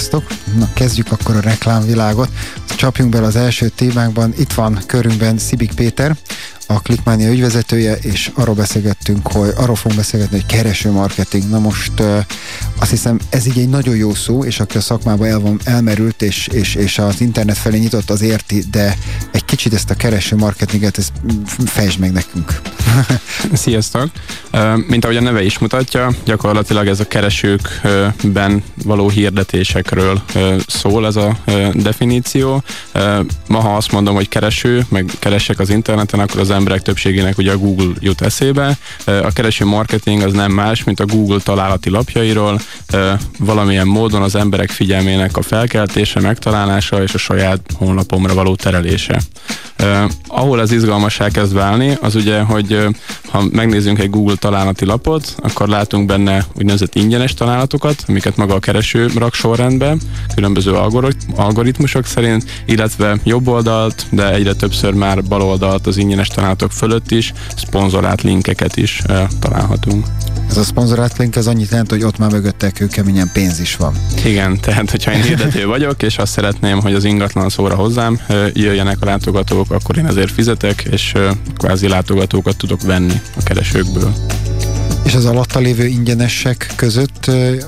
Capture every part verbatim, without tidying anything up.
Sziasztok! Na, kezdjük akkor a reklámvilágot. Csapjunk bele az első témánkban. Itt van körünkben Szibik Péter, a Clickmania ügyvezetője, és arról beszélgettünk, hogy arról fogunk beszélgetni, hogy kereső marketing. Na most uh, azt hiszem, ez így egy nagyon jó szó, és aki a szakmában el van, elmerült, és, és, és az internet felé nyitott, az érti, de egy kicsit ezt a kereső marketinget, ezt fejtsd meg nekünk. Sziasztok! Mint ahogy a neve is mutatja, gyakorlatilag ez a keresőkben való hirdetésekről szól ez a definíció. Ma, ha azt mondom, hogy kereső, meg keresek az interneten, akkor az emberek többségének ugye a Google jut eszébe. A kereső marketing az nem más, mint a Google találati lapjairól valamilyen módon az emberek figyelmének a felkeltése, megtalálása és a saját honlapomra való terelése. Uh, ahol ez izgalmassá kezd válni, az ugye, hogy uh, ha megnézzünk egy Google találati lapot, akkor látunk benne úgynevezett ingyenes találatokat, amiket maga a kereső rak sorrendbe, különböző algorit- algoritmusok szerint, illetve jobb oldalt, de egyre többször már bal oldalt az ingyenes találatok fölött is szponzorált linkeket is uh, találhatunk. Ez a szponzorált link, ez annyit jelent, hogy ott már mögötte kőkeményen pénz is van. Igen, tehát hogyha én hirdető vagyok, és azt szeretném, hogy az ingatlan szóra hozzám jöjjenek a látogatók, akkor én ezért fizetek, és kvázi látogatókat tudok venni a keresőkből. És az alatta lévő ingyenesek között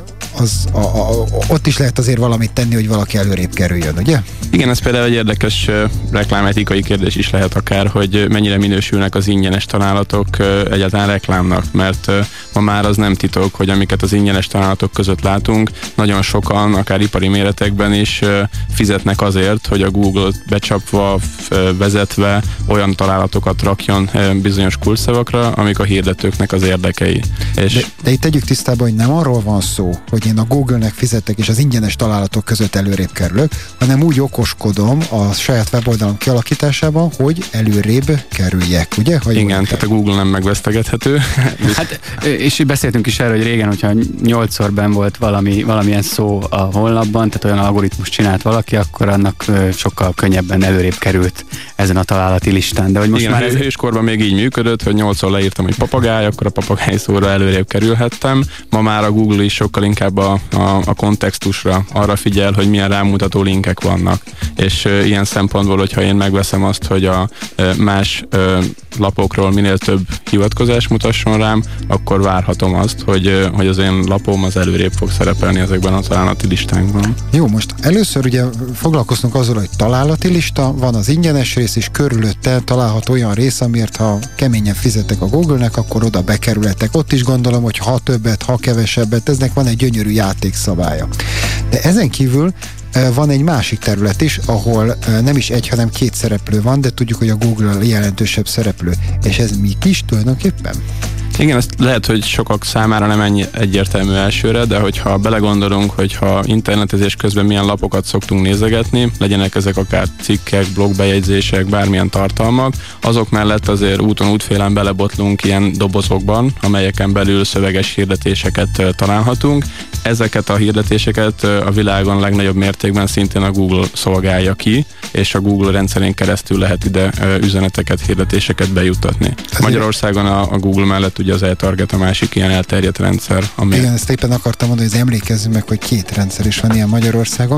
az, a, a, ott is lehet azért valamit tenni, hogy valaki előrébb kerüljön, ugye? Igen, ez például egy érdekes uh, reklámetikai kérdés is lehet akár, hogy mennyire minősülnek az ingyenes találatok uh, egyáltalán reklámnak, mert uh, ma már az nem titok, hogy amiket az ingyenes találatok között látunk, nagyon sokan, akár ipari méretekben is uh, fizetnek azért, hogy a Google-t becsapva, uh, vezetve olyan találatokat rakjon uh, bizonyos kulcsszavakra, amik a hirdetőknek az érdekei. És de, de itt tegyük tisztába, hogy nem arról van szó, hogy én a Google-nek fizetek, és az ingyenes találatok között előrébb kerülök, hanem úgy okoskodom a saját weboldalom kialakításában, hogy előrébb kerüljek, ugye? Hogy igen, tehát a Google nem megvesztegethető. Hát, és beszéltünk is erről, hogy régen, hogyha nyolcszor benn volt valami, valamilyen szó a honlapban, tehát olyan algoritmus csinált valaki, akkor annak sokkal könnyebben előrébb került ezen a találati listán. De hogy most igen, már ez... hőskorban még így működött, hogy nyolcszor leírtam, hogy papagáj, akkor a papagáj szóra előrébb kerülhettem. Ma már a Google is sokkal inkább a, a, a kontextusra arra figyel, hogy milyen rámutató linkek vannak. És e, ilyen szempontból, hogyha én megveszem azt, hogy a e, más e, lapokról minél több hivatkozás mutasson rám, akkor várhatom azt, hogy, e, hogy az én lapom az előrébb fog szerepelni ezekben a találati listánkban. Jó, most először ugye foglalkoztunk azzal, hogy találati lista, van az ingyenes rész, és körülötte található olyan rész, amiért ha keményen fizetek a Google-nek, akkor oda bekerülhetek. Ott is gondolom, hogy ha többet, ha kevesebbet, eznek van egy gyönyörű játékszabálya. De ezen kívül van egy másik terület is, ahol nem is egy, hanem két szereplő van, de tudjuk, hogy a Google a jelentősebb szereplő. És ez mi is tulajdonképpen? Igen, ezt lehet, hogy sokak számára nem ennyi egyértelmű elsőre, de hogyha belegondolunk, hogyha internetezés közben milyen lapokat szoktunk nézegetni, legyenek ezek akár cikkek, blogbejegyzések, bármilyen tartalmak, azok mellett azért úton útfélen belebotlunk ilyen dobozokban, amelyeken belül szöveges hirdetéseket találhatunk. Ezeket a hirdetéseket a világon legnagyobb mértékben szintén a Google szolgálja ki, és a Google rendszerén keresztül lehet ide üzeneteket, hirdetéseket bejuttatni. Magyarországon a, a Google mellett ugye az e-target a másik ilyen elterjedt rendszer. Ami... Igen, ezt éppen akartam mondani, hogy emlékezzünk meg, hogy két rendszer is van ilyen Magyarországon,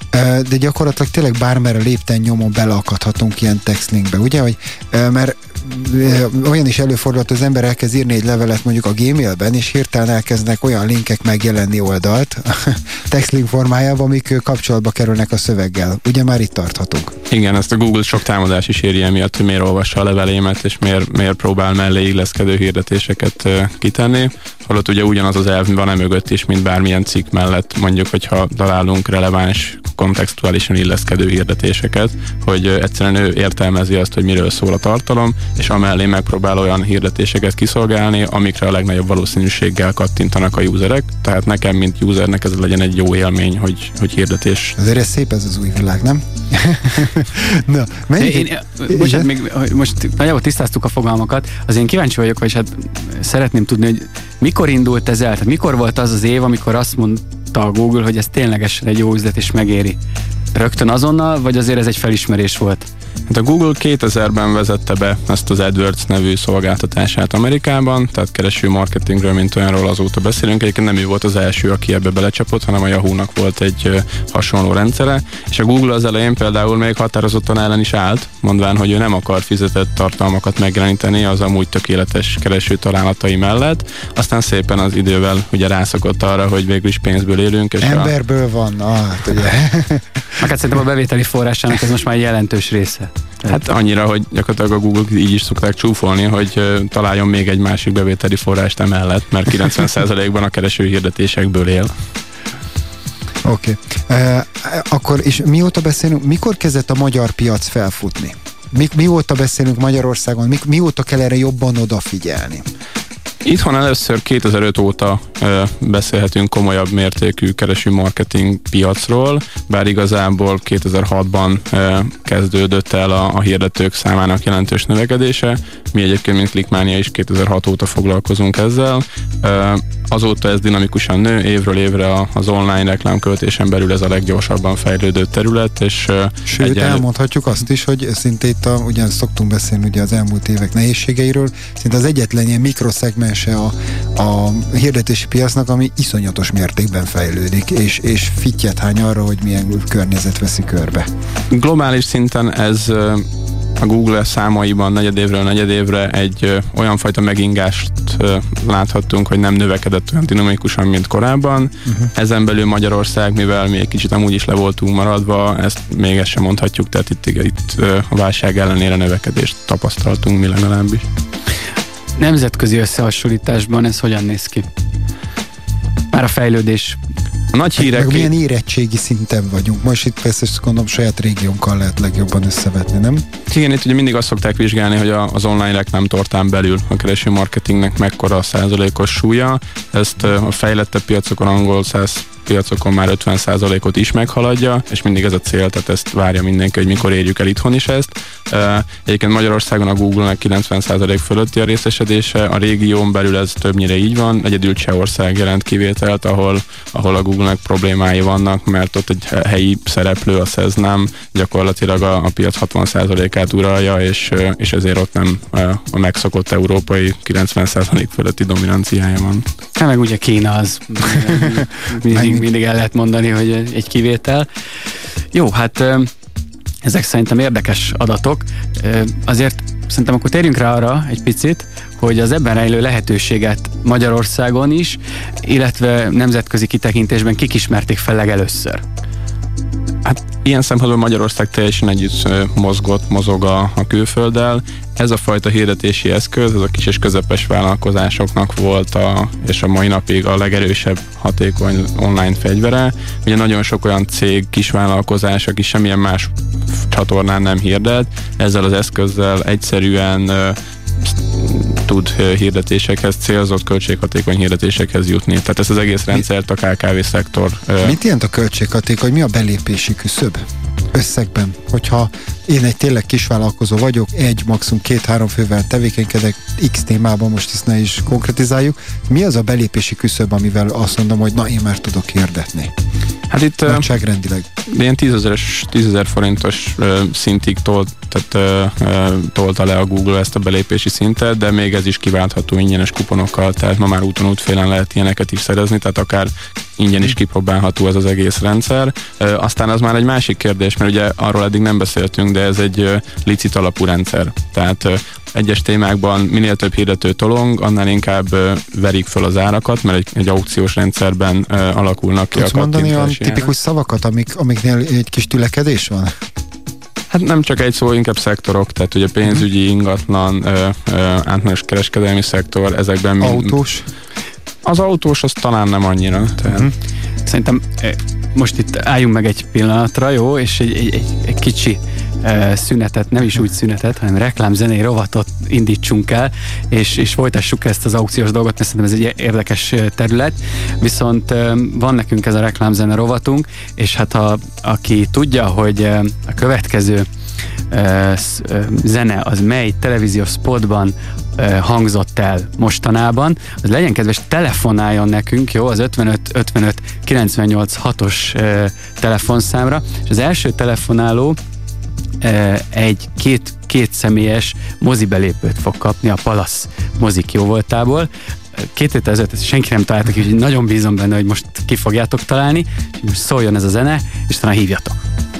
de gyakorlatilag tényleg bármerre lépten nyomon beleakadhatunk ilyen textlinkbe, ugye, hogy mert olyan is előfordulhat, az ember elkezd írni egy levelet mondjuk a Gmailben, és hirtelen elkezdnek olyan linkek megjelenni oldalt textlink formájában, amik kapcsolatba kerülnek a szöveggel. Ugye már itt tarthatunk. Igen, ezt a Google sok támadás is éri emiatt, hogy miért olvassa a levelémet, és miért, miért próbál mellé illeszkedő hirdetéseket uh, kitenni. Holott ugye ugyanaz az elv van emögött is, mint bármilyen cikk mellett, mondjuk, hogyha találunk releváns, kontextuálisan illeszkedő hirdetéseket, hogy uh, egyszerűen ő értelmezi azt, hogy miről szól a tartalom, és amellé megpróbál olyan hirdetéseket kiszolgálni, amikre a legnagyobb valószínűséggel kattintanak a userek. Tehát nekem, mint usernek ez legyen egy jó élmény, hogy, hogy hirdetés. Azért ez szép, ez az új világ, nem? Na, menjünk. Én, én, bocsánat, még, most nagyjából tisztáztuk a fogalmakat. Az én kíváncsi vagyok, és hát szeretném tudni, hogy mikor indult ez el? Tehát mikor volt az az év, amikor azt mondta a Google, hogy ez ténylegesen egy jó üzlet és megéri? Rögtön azonnal, vagy azért ez egy felismerés volt? Hát a Google kétezerben vezette be ezt az AdWords nevű szolgáltatását Amerikában, tehát kereső marketingről, mint olyanról azóta beszélünk. Egyébként nem ő volt az első, aki ebbe belecsapott, hanem a Yahoo-nak volt egy hasonló rendszere, és a Google az elején például még határozottan ellen is állt, mondván, hogy ő nem akar fizetett tartalmakat megjeleníteni az amúgy tökéletes kereső találatai mellett. Aztán szépen az idővel ugye rászokott arra, hogy végül is pénzből élünk. És emberből a... van, ah, hát ugye. Hát szerintem a bevételi forrásának ez most már jelentős része. Hát annyira, hogy gyakorlatilag a Google így is szokták csúfolni, hogy uh, találjon még egy másik bevételi forrást emellett, mert kilencven százalékban a kereső hirdetésekből él. Oké. Okay. Uh, akkor és mióta beszélünk, mikor kezdett a magyar piac felfutni? Mi, mióta beszélünk Magyarországon, mi, mióta kell erre jobban odafigyelni? Itthon először kétezer-öt óta ö, beszélhetünk komolyabb mértékű kereső marketing piacról, bár igazából kétezer-hatban ö, kezdődött el a, a hirdetők számának jelentős növekedése. Mi egyébként, mint Clickmania is kétezer-hat óta foglalkozunk ezzel. Ö, azóta ez dinamikusan nő, évről évre az online reklámköltésen belül ez a leggyorsabban fejlődő terület, és ö, sőt, egyen... elmondhatjuk azt is, hogy szinte itt a, ugyan szoktunk beszélni ugye az elmúlt évek nehézségeiről, szinte az egyetlen ilyen mikroszegmense a, a hirdetési piacnak, ami iszonyatos mértékben fejlődik, és, és fittyet hány arra, hogy milyen környezet veszi körbe. Globális szinten ez a Google számaiban negyedévről negyedévre egy ö, olyan fajta megingást ö, láthattunk, hogy nem növekedett olyan dinamikusan, mint korábban. Uh-huh. Ezen belül Magyarország, mivel mi egy kicsit amúgy is le voltunk maradva, ezt még ezt sem mondhatjuk, tehát itt, itt ö, a válság ellenére növekedést tapasztaltunk mi legalábbis. Nemzetközi összehasonlításban ez hogyan néz ki? Már a fejlődés. A nagy hírek... Meg milyen érettségi szinten vagyunk. Most itt persze gondolom saját régiónkkal lehet legjobban összevetni, nem? Igen, itt ugye mindig azt szokták vizsgálni, hogy az online reklámtortán belül a kereső marketingnek mekkora a százalékos súlya. Ezt a fejlettebb piacokon, angol száz piacokon már ötven százalékot is meghaladja, és mindig ez a cél, tehát ezt várja mindenki, hogy mikor érjük el itthon is ezt. Egyébként Magyarországon a Google-nek kilencven százalék fölötti a részesedése, a régión belül ez többnyire így van, egyedül Csehország jelent kivételt, ahol, ahol a Google-nek problémái vannak, mert ott egy helyi szereplő, a Szeznám gyakorlatilag a, a piac hatvan százalékát uralja, és, és ezért ott nem a megszokott európai kilencven százalék fölötti dominanciája van. Hát meg ugye Kína az mindig, mindig el lehet mondani, hogy egy kivétel. Jó, hát ezek szerintem érdekes adatok. Azért szerintem akkor térjünk rá arra egy picit, hogy az ebben rejlő lehetőséget Magyarországon is, illetve nemzetközi kitekintésben kik ismerték fel legelőször. Hát ilyen szempontból Magyarország teljesen együtt mozgott, mozog a, a külfölddel. Ez a fajta hirdetési eszköz, ez a kis és közepes vállalkozásoknak volt, a, és a mai napig a legerősebb hatékony online fegyvere. Ugye nagyon sok olyan cég, kisvállalkozás, aki semmilyen más csatornán nem hirdet, ezzel az eszközzel egyszerűen tud hirdetésekhez, célzott költséghatékony hirdetésekhez jutni. Tehát ezt az egész rendszert a ká ká vé szektor... Mit jelent a költséghatékony? Mi a belépési küszöb? Összegben. Hogyha én egy tényleg kisvállalkozó vagyok, egy, maximum két-három fővel tevékenykedek X témában, most ezt ne is konkretizáljuk. Mi az a belépési küszöb, amivel azt mondom, hogy na, én már tudok hirdetni? Hát itt nagyságrendileg. Ilyen tízezer forintos uh, szintig tolt, tehát, uh, tolta le a Google ezt a belépési szintet, de még ez is kiváltható ingyenes kuponokkal, tehát ma már úton útfélen lehet ilyeneket is szerezni, tehát akár ingyen is kipróbálható ez az egész rendszer. Uh, aztán az már egy másik kérdés, mert ugye arról eddig nem beszéltünk, de ez egy uh, licit alapú rendszer. Tehát uh, egyes témákban minél több hirdető tolong, annál inkább uh, verik föl az árakat, mert egy, egy aukciós rendszerben uh, alakulnak ki. Tudsz a mondani olyan tipikus szavakat, amik, amiknél egy kis tülekedés van? Hát nem csak egy szó, inkább szektorok, tehát ugye pénzügyi, ingatlan, ö, ö, általános kereskedelmi szektor, ezekben mind... Autós? Az autós, az talán nem annyira. Tehát. Uh-huh. Szerintem most itt álljunk meg egy pillanatra, jó, és egy, egy, egy, egy kicsi uh, szünetet, nem is úgy szünetet, hanem reklámzenei rovatot indítsunk el, és, és folytassuk ezt az aukciós dolgot, mert szerintem ez egy érdekes terület. Viszont uh, van nekünk ez a reklámzene rovatunk, és hát ha, aki tudja, hogy uh, a következő uh, zene az mely televíziós spotban hangzott el mostanában, az legyen kedves, telefonáljon nekünk, jó, az ötvenöt ötvenöt kilencvennyolc hatos telefonszámra, és az első telefonáló egy két, két személyes mozibelépőt fog kapni a Palasz mozik jóvoltából. Két héttel ezelőtt ezt senki nem találtak, úgyhogy nagyon bízom benne, hogy most ki fogjátok találni. Most szóljon ez a zene, és talán hívjatok.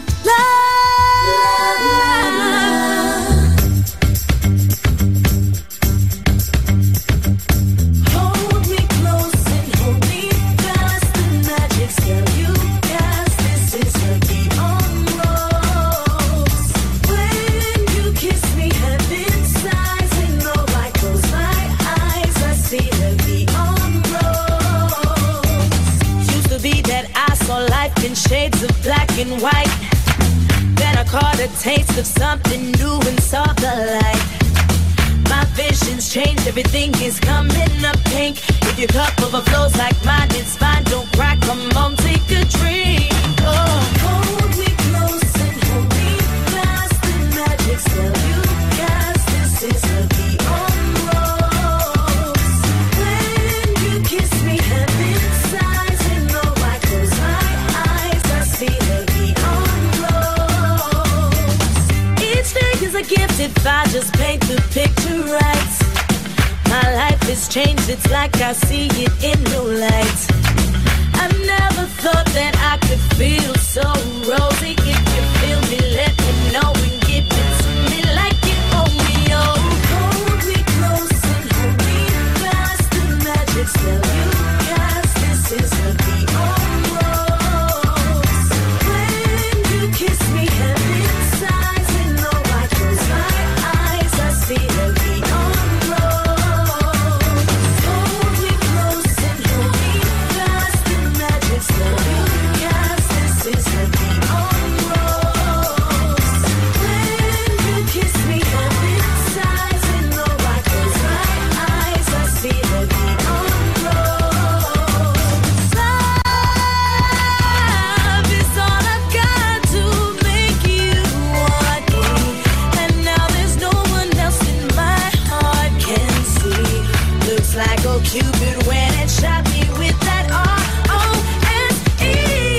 Shades of black and white. Then I caught a taste of something new and saw the light. My vision's changed, everything is coming up pink. If your cup overflows like mine, it's fine. Don't crack, come on, take a drink. Oh, hold me close and hold me fast. The magic spell you cast. This is the beyond rose. When you kiss me, heaven sighs. And though I close my eyes, I see the beyond rose. Each day is a gift if I just paint the picture right. My life has changed, it's like I see it in new light. I never thought that I could feel so rosy. If you feel me, let me know and give it to me like you owe me. Oh, hold me close and hold me fast. The magic spell you cast. This is the beyond rose. When you kiss me, heaven sighs. And though I close my eyes, I see the beyond rose. Hold me close and hold me fast. The magic spell you cast. This is the beyond rose. When you kiss me, heaven sighs. And though I close my eyes, I see the beyond rose. Love is all I've got to make you want me. And now there's no one else in my heart can see. Looks like old Cupid went and shot me with that R O S E.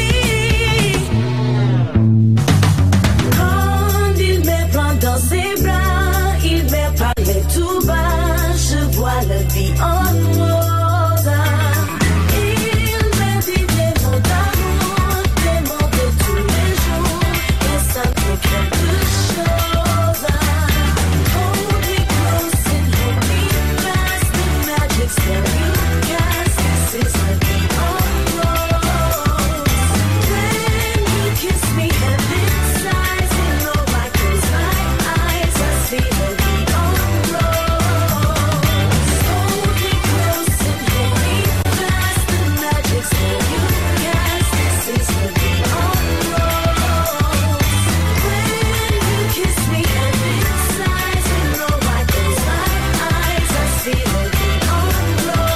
Quand il me prend dans ses bras, il me parle tout bas, je vois la vie en rose. Il me dit des mots d'amour, des mots de tous les jours, et ça me fait quelque chose. Hold me close and hold me fast, the magic spell you cast. This is the beyond rose. When you kiss me, heaven sighs. And though I close my eyes, I see the beyond rose. Hold me close and hold me fast, the magic spell you cast. This is the beyond rose. When you kiss me, heaven sighs. And though I close my eyes, I see the beyond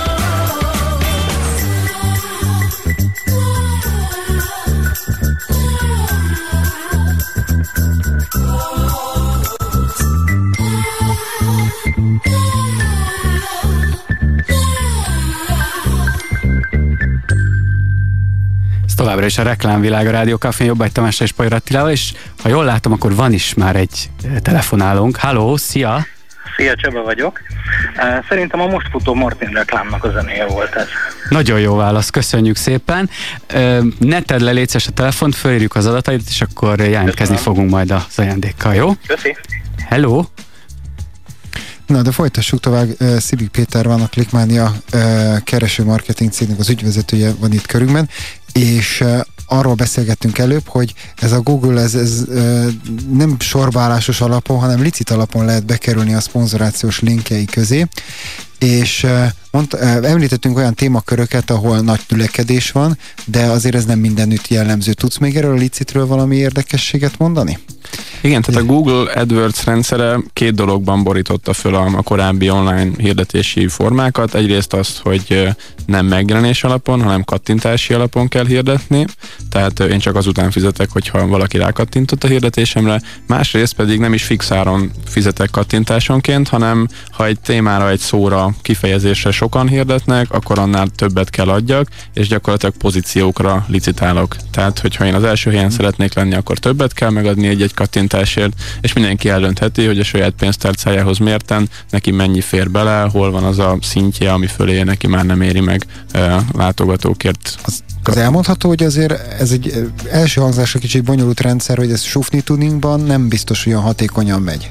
Ez továbbra is a Reklámvilág a Rádió Cafén Jobbágy Tamással és Pajor Attilával, és ha jól látom, akkor van is már egy eh, telefonálónk. Halló, szia! Szia, Csaba vagyok. Uh, Szerintem a most futó Martin reklámnak a zenéje volt ez. Nagyon jó válasz, köszönjük szépen. Uh, ne tedd le, légy szíves a telefont, fölírjuk az adataidat, és akkor jelentkezni Köszönöm. fogunk majd az ajándékkal, jó? Köszi. Hello! Na, de folytassuk tovább. Uh, Szibik Péter van, a Clickmania uh, kereső marketing cégnek az ügyvezetője van itt körünkben, és uh, arról beszélgettünk előbb, hogy ez a Google, ez, ez uh, nem sorbaállásos alapon, hanem licit alapon lehet bekerülni a szponzorációs linkjei közé, és uh, mondta, uh, említettünk olyan témaköröket, ahol nagy tülekedés van, de azért ez nem mindenütt jellemző. Tudsz még erről a licitről valami érdekességet mondani? Igen, tehát a Google AdWords rendszere két dologban borította föl a, a korábbi online hirdetési formákat. Egyrészt azt, hogy nem megjelenés alapon, hanem kattintási alapon kell hirdetni. Tehát én csak azután fizetek, hogyha valaki rákattintott a hirdetésemre. Másrészt pedig nem is fix áron fizetek kattintásonként, hanem ha egy témára, egy szóra, kifejezésre sokan hirdetnek, akkor annál többet kell adjak, és gyakorlatilag pozíciókra licitálok. Tehát, hogyha én az első helyen szeretnék lenni, akkor többet kell megadni egy-egy kattintásért, és mindenki eldöntheti, hogy a saját pénztárcájához mérten neki mennyi fér bele, hol van az a szintje, ami fölé neki már nem éri meg uh, látogatókért. Az, az elmondható, hogy azért ez egy első hangzásra kicsit bonyolult rendszer, hogy ez sufni tuningban nem biztos, hogy olyan hatékonyan megy.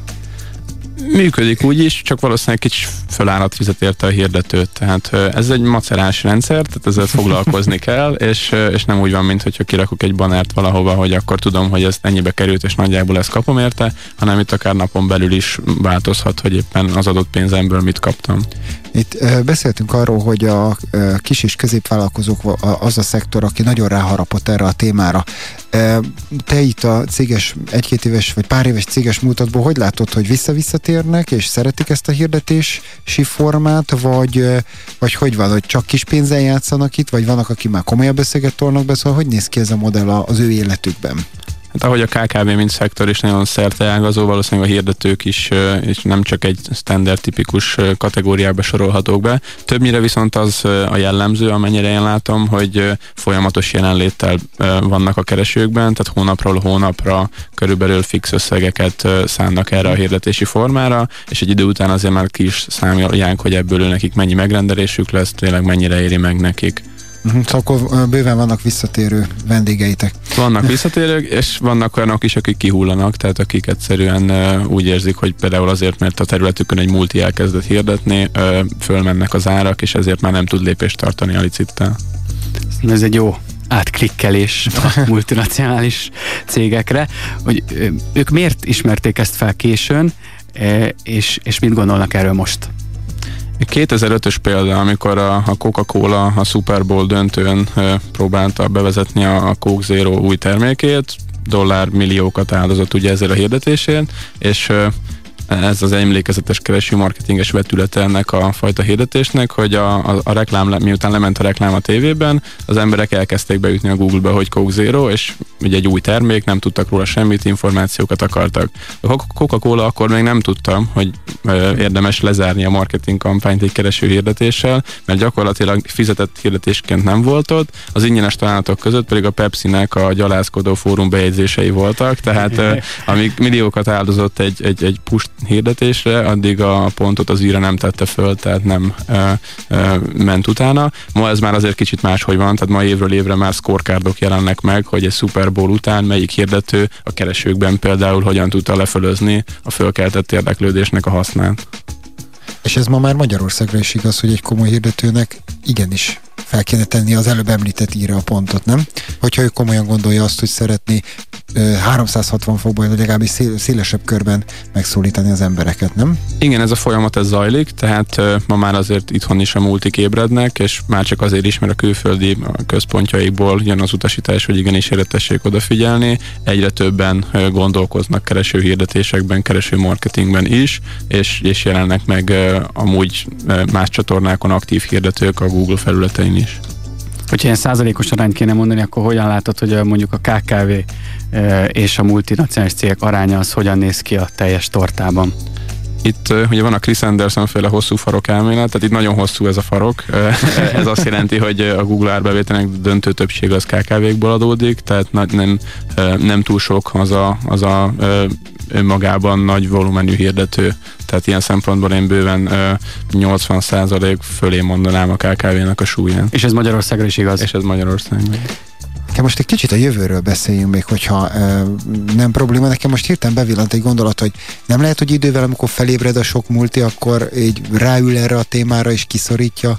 Működik úgy is, csak valószínűleg kicsit fölállat fizet érte a hirdetőt. Tehát ez egy macerás rendszer, tehát ezzel foglalkozni kell, és, és nem úgy van, mint hogyha kirakok egy bannert valahova, hogy akkor tudom, hogy ez ennyibe került, és nagyjából ezt kapom érte, hanem itt akár napon belül is változhat, hogy éppen az adott pénzemből mit kaptam. Itt uh, beszéltünk arról, hogy a uh, kis és középvállalkozók az a szektor, aki nagyon ráharapott erre a témára. Uh, te itt a céges, egy-két éves vagy pár éves céges múltadból hogy látod, hogy vissza-visszatérnek, és szeretik ezt a hirdetési formát, vagy, uh, vagy hogy van, hogy csak kis pénzzel játszanak itt, vagy vannak, akik már komolyabb összeget tolnak be, szóval hogy néz ki ez a modell az ő életükben? Hát ahogy a ká ká vé mint szektor is nagyon szerteágazó, valószínűleg a hirdetők is, és nem csak egy standard tipikus kategóriába sorolhatók be. Többnyire viszont az a jellemző, amennyire én látom, hogy folyamatos jelenléttel vannak a keresőkben, tehát hónapról hónapra körülbelül fix összegeket szánnak erre a hirdetési formára, és egy idő után azért már ki is számolják, hogy ebből nekik mennyi megrendelésük lesz, tényleg mennyire éri meg nekik. Uh-huh. Szóval akkor bőven vannak visszatérő vendégeitek. Vannak visszatérők, és vannak olyanok is, akik kihullanak, tehát akik egyszerűen uh, úgy érzik, hogy például azért, mert a területükön egy multi elkezdett hirdetni, uh, fölmennek az árak, és ezért már nem tud lépést tartani a licittel. Ez egy jó átklikkelés a multinacionális cégekre, hogy ők miért ismerték ezt fel későn, és, és mit gondolnak erről most? kétezer-ötös példa, amikor a, a Coca-Cola a Super Bowl döntőn e, próbálta bevezetni a, a Coke Zero új termékét, dollármilliókat áldozott ugye ezzel a hirdetésért, és e, ez az emlékezetes kereső marketinges vetülete ennek a fajta hirdetésnek, hogy a, a, a reklám, miután lement a reklám a tévében, az emberek elkezdték beütni a Google-be, hogy Coke Zero, és ugye egy új termék, nem tudtak róla semmit, információkat akartak. A Coca-Cola akkor még nem tudtam, hogy ö, érdemes lezárni a marketing kampányt egy kereső hirdetéssel, mert gyakorlatilag fizetett hirdetésként nem volt ott, az ingyenes találatok között pedig a Pepsi-nek a gyalázkodó fórum bejegyzései voltak, tehát ö, amíg milliókat áldozott egy, egy, egy push hirdetésre, addig a pontot az űre nem tette föl, tehát nem ö, ö, ment utána. Ma ez már azért kicsit máshogy van, tehát ma évről évre már scorecardok jelennek meg, hogy egy Super Bowl után melyik hirdető a keresőkben például hogyan tudta lefölözni a fölkeltett érdeklődésnek a hasznát. És ez ma már Magyarországra is igaz, hogy egy komoly hirdetőnek igenis fel kéne tenni az előbb említett íre a pontot, nem? Hogyha ő komolyan gondolja azt, hogy szeretné háromszázhatvan fokban, vagy legalábbis szél, szélesebb körben megszólítani az embereket, nem? Igen, ez a folyamat ez zajlik, tehát uh, ma már azért itthon is a multik ébrednek, és már csak azért is, mert a külföldi központjaikból jön az utasítás, hogy igenis érdetessék odafigyelni. Egyre többen uh, gondolkoznak kereső hirdetésekben, kereső marketingben is, és, és jelennek meg uh, amúgy uh, más csatornákon aktív hirdetők a Google felületein is. Hogyha ilyen százalékos arányt kéne mondani, akkor hogyan látod, hogy mondjuk a ká ká vé és a multinacionális cégek aránya az hogyan néz ki a teljes tortában? Itt uh, ugye van a Chris Anderson féle hosszú farok elmélet, tehát itt nagyon hosszú ez a farok. Uh, ez azt jelenti, hogy a Google árbevételnek döntő többség az ká ká vékból adódik, tehát nem, uh, nem túl sok az a, az a uh, önmagában nagy volumenű hirdető. Tehát ilyen szempontból én bőven uh, nyolcvan százalék fölé mondanám a ká ká vének a súlyán. És ez Magyarországra is igaz? És ez Magyarországon. Nekem most egy kicsit a jövőről beszéljünk még, hogyha e, nem probléma. Nekem most hirtelen bevillant egy gondolat, hogy nem lehet, hogy idővel, amikor felébred a sok multi, akkor így ráül erre a témára és kiszorítja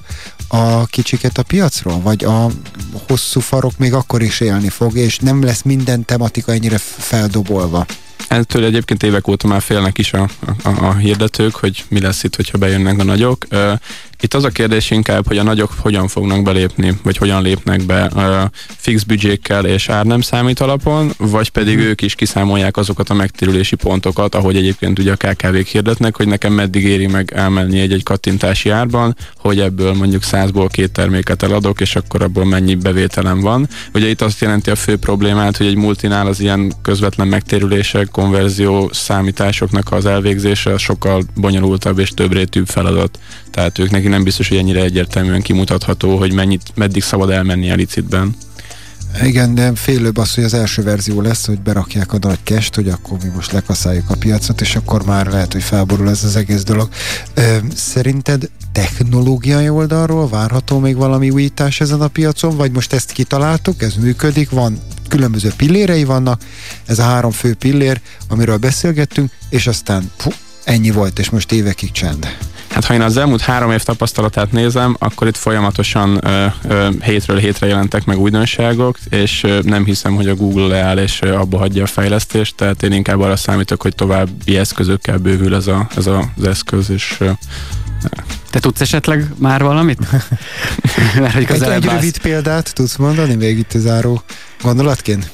a kicsiket a piacról? Vagy a hosszú farok még akkor is élni fog, és nem lesz minden tematika ennyire feldobolva? Ettől egyébként évek óta már félnek is a, a, a hirdetők, hogy mi lesz itt, hogyha bejönnek a nagyok. Itt az a kérdés inkább, hogy a nagyok hogyan fognak belépni, vagy hogyan lépnek be uh, fix büdzsékkel és ár nem számít alapon, vagy pedig mm. ők is kiszámolják azokat a megtérülési pontokat, ahogy egyébként ugye a ká ká vék hirdetnek, hogy nekem meddig éri meg elmenni egy-egy kattintási árban, hogy ebből mondjuk százból két terméket eladok, és akkor abból mennyi bevételem van. Ugye itt azt jelenti a fő problémát, hogy egy multinál az ilyen közvetlen megtérülések, konverzió számításoknak az elvégzése sokkal bonyolultabb és többrétűbb feladat. Tehát ők neki nem biztos, hogy ennyire egyértelműen kimutatható, hogy mennyit, meddig szabad elmenni a licitben. Igen, de félőbb az, hogy az első verzió lesz, hogy berakják a nagy cache-t, hogy akkor mi most lekaszáljuk a piacot, és akkor már lehet, hogy felborul ez az egész dolog. Szerinted technológiai oldalról várható még valami újítás ezen a piacon, vagy most ezt kitaláltuk, ez működik, van különböző pillérei vannak, ez a három fő pillér, amiről beszélgettünk, és aztán puh, ennyi volt, és most évekig csend. Hát ha én az elmúlt három év tapasztalatát nézem, akkor itt folyamatosan ö, ö, hétről hétre jelentek meg újdonságok, és ö, nem hiszem, hogy a Google leáll és ö, abba hagyja a fejlesztést, tehát én inkább arra számítok, hogy további eszközökkel bővül ez, a, ez a, az eszköz, és ö, Te tudsz esetleg már valamit? Mert, hogy egy, egy rövid példát tudsz mondani még itt a záró gondolatként?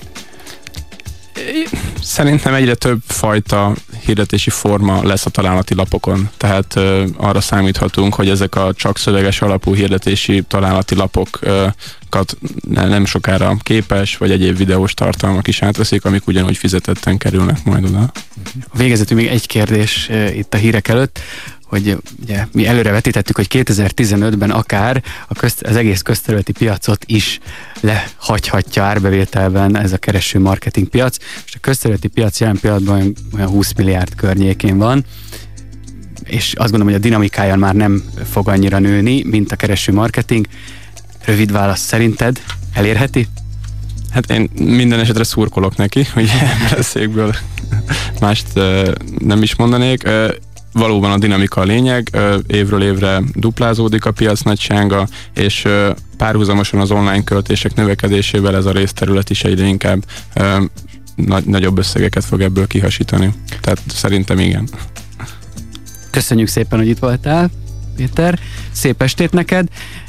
Szerintem egyre több fajta hirdetési forma lesz a találati lapokon, tehát ö, arra számíthatunk, hogy ezek a csak szöveges alapú hirdetési találati lapokat nem sokára képes, vagy egyéb videós tartalmak is átveszik, amik ugyanúgy fizetetten kerülnek majd oda. Végezetül még egy kérdés uh, itt a hírek előtt, hogy ugye, mi előre vetítettük, hogy kétezer-tizenötben akár a közt, az egész közterületi piacot is lehagyhatja árbevételben ez a kereső marketing piac. És a közterületi piac jelen pillanatban olyan húsz milliárd környékén van, és azt gondolom, hogy a dinamikája már nem fog annyira nőni, mint a kereső marketing. Rövid válasz, szerinted elérheti? Hát én minden esetre szurkolok neki, hogy ebből a székből mást uh, nem is mondanék. Uh, Valóban a dinamika a lényeg, évről évre duplázódik a piac nagysága, és párhuzamosan az online költések növekedésével ez a részterület is egyre inkább nagy, nagyobb összegeket fog ebből kihasítani. Tehát szerintem igen. Köszönjük szépen, hogy itt voltál, Péter. Szép estét neked.